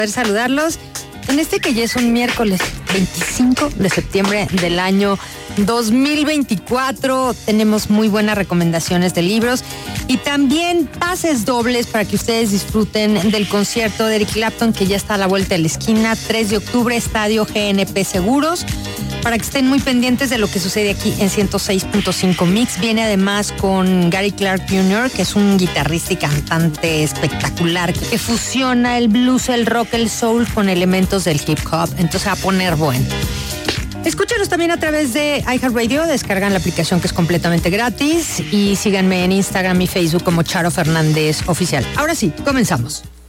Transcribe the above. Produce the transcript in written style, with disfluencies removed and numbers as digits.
poder saludarlos en que ya es un miércoles 25 de septiembre del año 2024. Tenemos muy buenas recomendaciones de libros y también pases dobles para que ustedes disfruten del concierto de Eric Clapton, que ya está a la vuelta de la esquina, 3 de octubre, Estadio GNP Seguros, para que estén muy pendientes de lo que sucede aquí en 106.5 Mix. Viene además con Gary Clark Jr., que es un guitarrista y cantante espectacular, que fusiona el blues, el rock, el soul con elementos del hip hop. Entonces va a poner bueno. Escúchanos también a través de iHeartRadio, descargan la aplicación que es completamente gratis y síganme en Instagram y Facebook como Charo Fernández Oficial. Ahora sí, comenzamos.